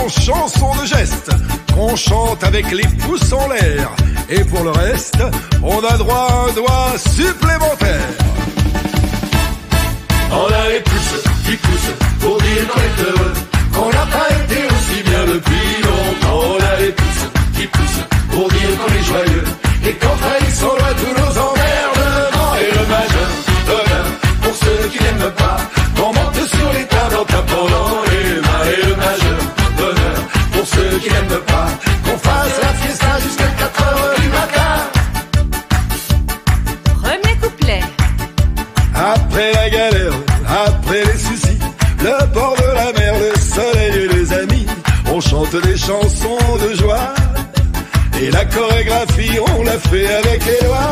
chanson de geste qu'on chante avec les pouces en l'air. Et pour le reste, on a droit à un doigt supplémentaire. On a les pouces qui poussent pour dire qu'on est heureux, qu'on n'a pas été aussi bien depuis longtemps. On a les pouces qui poussent pour dire qu'on est joyeux et qu'en trahissant loin tous nos emmerdements. Et le majeur d'honneur pour ceux qui n'aiment pas qu'on monte sur les tables en tapant dans les mains. Et le majeur d'honneur pour ceux qui n'aiment pas qu'on fasse la fiesta jusqu'à 4 heures du matin. Premier couplet. Après la galère, après les soucis, le bord de la mer, le soleil et les amis, on chante des chansons de joie. Et la chorégraphie, on l'a fait avec les doigts.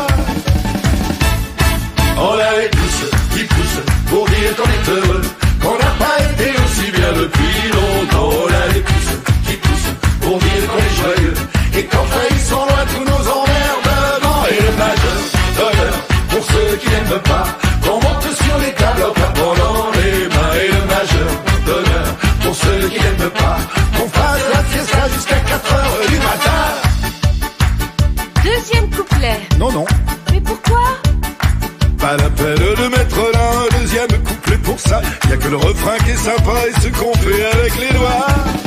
On a les pouces qui poussent pour dire qu'on est heureux, qu'on n'a pas été aussi bien depuis longtemps. On a les pouces qui poussent pour dire qu'on est joyeux et qu'en trahissant loin tous nos emmerdements. Et le majeur d'honneur pour ceux qui n'aiment pas qu'on monte sur les tables en tapant dans les mains. Et le majeur d'honneur pour ceux qui n'aiment pas qu'on fasse la fiesta jusqu'à 4 heures du matin. Deuxième couplet. Non, Mais pourquoi? pas la peine de mettre là un deuxième couplet pour ça. Y a que le refrain qui est sympa et ce qu'on fait avec les doigts.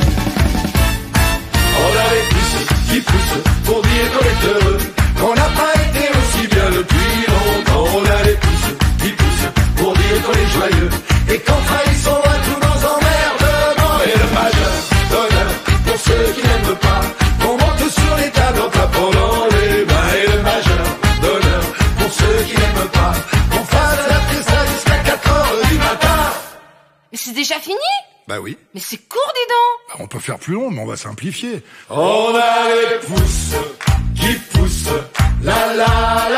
On a les pouces qui poussent pour dire qu'on est heureux, qu'on n'a pas été aussi bien depuis longtemps. On a les pouces qui poussent pour dire qu'on est joyeux et qu'en trahissant loin tous nos emmerdements. Et le majeur d'honneur pour ceux qui n'aiment pas qu'on monte sur les tables en tapant dans les mains. Et le majeur d'honneur pour ceux qui n'aiment pas qu'on fasse la fiesta jusqu'à 4 heures du matin. Mais c'est déjà fini? Bah oui. Mais c'est court, dis donc. On peut faire plus long, mais on va simplifier. On a les pouces qui poussent, la la